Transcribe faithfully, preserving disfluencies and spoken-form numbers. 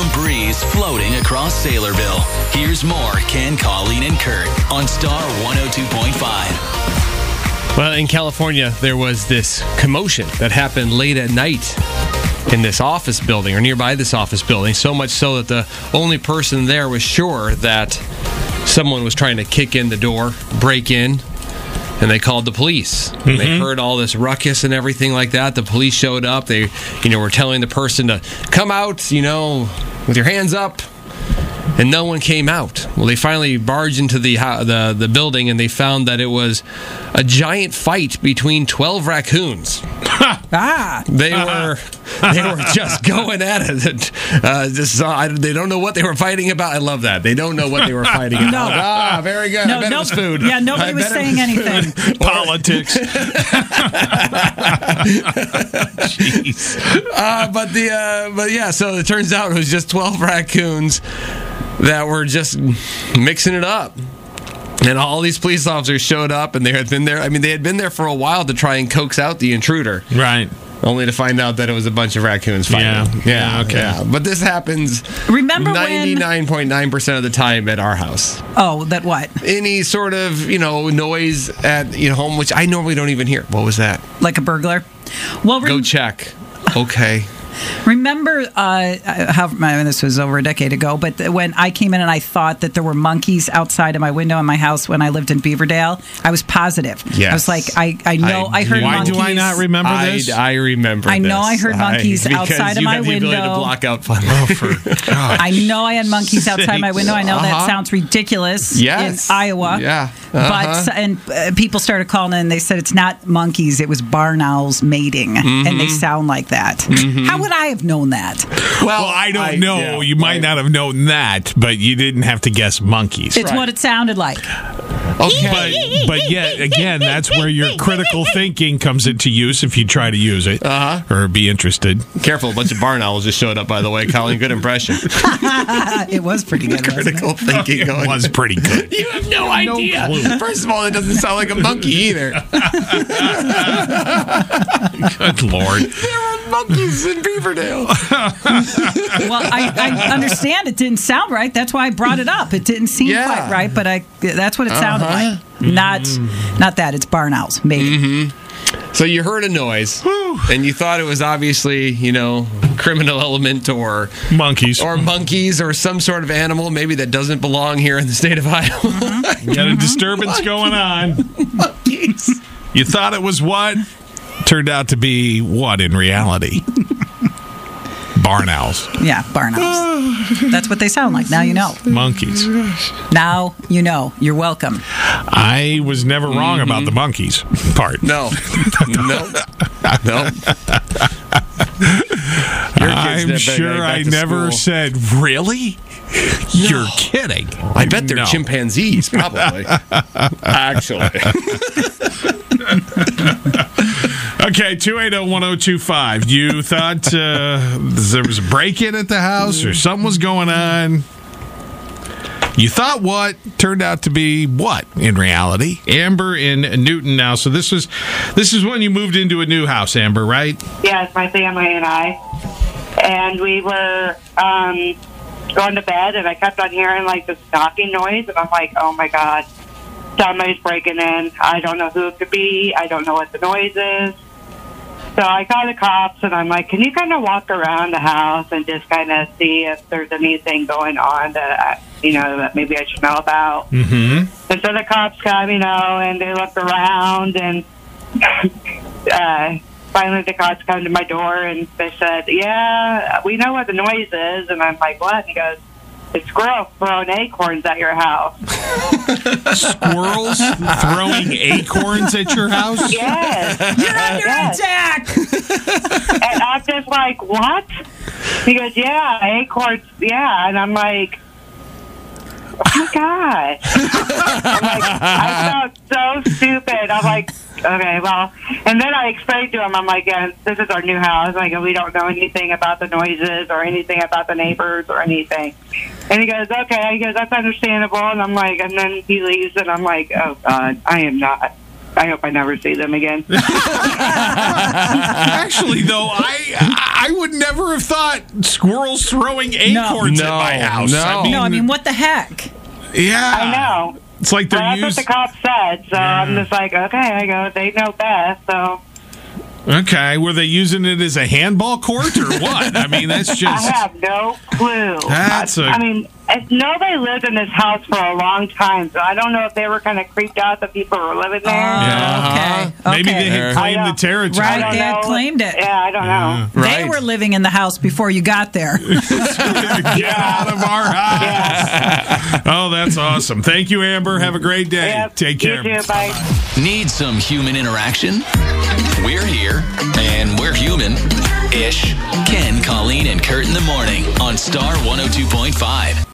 warm breeze floating across Saylorville. Here's more Ken, Colleen, and Kurt on Star one oh two point five. Well, in California, there was this commotion that happened late at night in this office building or nearby this office building, so much so that the only person there was sure that someone was trying to kick in the door, break in, and they called the police. Mm-hmm. They heard all this ruckus and everything like that. The police showed up. They, you know, were telling the person to come out, you know, with your hands up. And no one came out. Well, they finally barged into the the the building, and they found that it was a giant fight between twelve raccoons. ah, they were they were just going at it. Uh, just, uh, I, they don't know what they were fighting about. I love that. They don't know what they were fighting about. No. Ah, very good. No, I bet no, it was food. Yeah, nobody I was saying anything. Politics. Jeez. Uh, but the uh, but yeah, so it turns out it was just twelve raccoons that were just mixing it up. And all these police officers showed up, and they had been there. I mean, they had been there for a while to try and coax out the intruder. Right. Only to find out that it was a bunch of raccoons fighting. Yeah. Yeah, yeah okay. Yeah. But this happens Remember ninety-nine point nine percent of the time at our house. Oh, that what? Any sort of, you know, noise at you know, home, which I normally don't even hear. What was that? Like a burglar? Well, Go check. Okay. Remember uh, how I mean, this was over a decade ago, but when I came in and I thought that there were monkeys outside of my window in my house when I lived in Beaverdale, I was positive. Yes. I was like, I, I know I, I heard why monkeys. Why do I not remember this? I, I remember I know this. I heard monkeys I, outside of my you have the window. ability to block out fun. Oh, for God. I know I had monkeys outside my window. I know Uh-huh. that sounds ridiculous Yes. in Iowa. Yeah. Uh-huh. But and uh, people started calling in and they said it's not monkeys, it was barn owls mating. Mm-hmm. And they sound like that. Mm-hmm. How would I have known that? Well, Well, I don't I, know. yeah, you might right. not have known that, but you didn't have to guess monkeys. It's Right. what it sounded like. Okay. But but yet again, that's where your critical thinking comes into use if you try to use it Uh-huh. or be interested. Careful, a bunch of barn owls just showed up, by the way. Colleen, good impression. It was pretty good. wasn't it? Critical thinking It going. was pretty good. You have no idea. clue. First of all, it doesn't sound like a monkey either. Good Lord. There are monkeys in Beaverdale. Well, I, I understand it didn't sound right. That's why I brought it up. It didn't seem Yeah. quite right, but I that's what it sounded Uh-huh. like. Not not that. It's barn owls, maybe. Mm-hmm. So you heard a noise, and you thought it was obviously, you know, criminal element or Monkeys. or monkeys or some sort of animal maybe that doesn't belong here in the state of Iowa. You got a disturbance going on. Monkeys. You thought it was what? Turned out to be what in reality? Barn owls. Yeah, barn owls. That's what they sound like. Now you know. Monkeys. Now you know. You're welcome. I was never wrong about the monkeys part. No. No. No. Your kids I'm never sure go back I to never school. said, really? You're kidding. I bet they're No. chimpanzees, probably. Actually. Okay, two eight zero, one zero two five. You thought uh, there was a break-in at the house or something was going on. You thought what turned out to be what in reality? Amber in Newton now. So this was this is when you moved into a new house, Amber, right? Yes, my family and I. And we were um, going to bed, and I kept on hearing, like, this knocking noise, and I'm like, oh, my God, somebody's breaking in. I don't know who it could be. I don't know what the noise is. So I call the cops, and I'm like, can you kind of walk around the house and just kind of see if there's anything going on that, I, you know, that maybe I should know about? Mm-hmm. And so the cops come, you know, and they look around, and uh, finally the cops come to my door, and they said, yeah, we know what the noise is. And I'm like, what? And he goes, it's squirrels throwing acorns at your house. Squirrels throwing acorns at your house? Yes. You're under Yes. attack. And I'm just like, what? He goes, yeah, acorns, yeah. And I'm like, oh, my God. I'm like, I felt so stupid. I'm like, okay, well. And then I explained to him, I'm like, yeah, this is our new house. Like, we don't know anything about the noises or anything about the neighbors or anything. And he goes, okay. He goes, that's understandable. And I'm like, and then he leaves, and I'm like, oh, God, I am not. I hope I never see them again. Actually, though, I I would never have thought squirrels throwing acorns No. at my house. No. I mean, No, I mean, what the heck? yeah, I know. It's like Well, they're that's used. what the cops said, so I'm just like, okay, I go, they know best, so Okay, were they using it as a handball court or what? I mean, that's I just. have no clue. That's I, a- I mean, if nobody lived in this house for a long time, so I don't know if they were kind of creeped out that people were living there. Yeah. Okay, Maybe okay. they had I claimed the don't- territory. Right. I don't They had know. claimed it. Yeah, I don't know. They Right. were living in the house before you got there. Get out of our house. Oh, that's awesome. Thank you, Amber. Have a great day. Yep. Take care. You too. Bye. Need some human interaction? We're here, and we're human-ish. Ken, Colleen, and Kurt in the morning on Star one oh two point five.